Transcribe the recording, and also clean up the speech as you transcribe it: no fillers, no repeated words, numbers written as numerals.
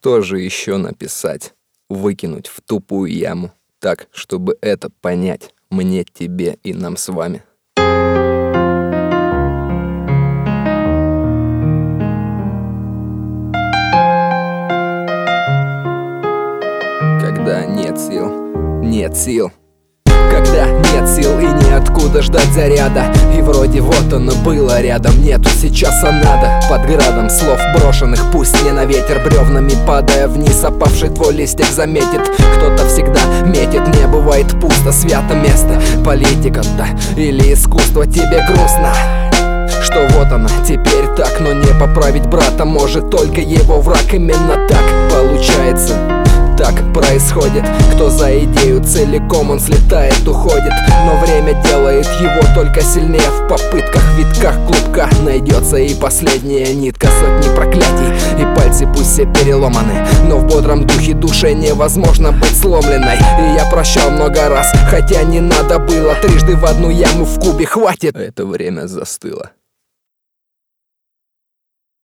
Что же еще написать? Выкинуть в тупую яму. Так, чтобы это понять мне, тебе и нам с вами. Когда нет сил. Когда нет сил и неоткуда ждать заряда. И вроде вот оно было рядом, нету сейчас, а надо. Под градом слов брошенных, пусть не на ветер, бревнами падая вниз, опавший твой листик заметит. Кто-то всегда метит, не бывает пусто, свято место. Политика-то или искусство, тебе грустно, что вот она теперь так, но не поправить брата может только его враг. Именно так получается, так происходит. Кто за идею целиком, он слетает, уходит. Но время делает его только сильнее. В попытках, витках, клубка найдется и последняя нитка. Сотни проклятий и пальцы пусть все переломаны, но в бодром духе душе невозможно быть сломленной. И я прощал много раз, хотя не надо было. Трижды в одну яму в кубе хватит. Это время застыло.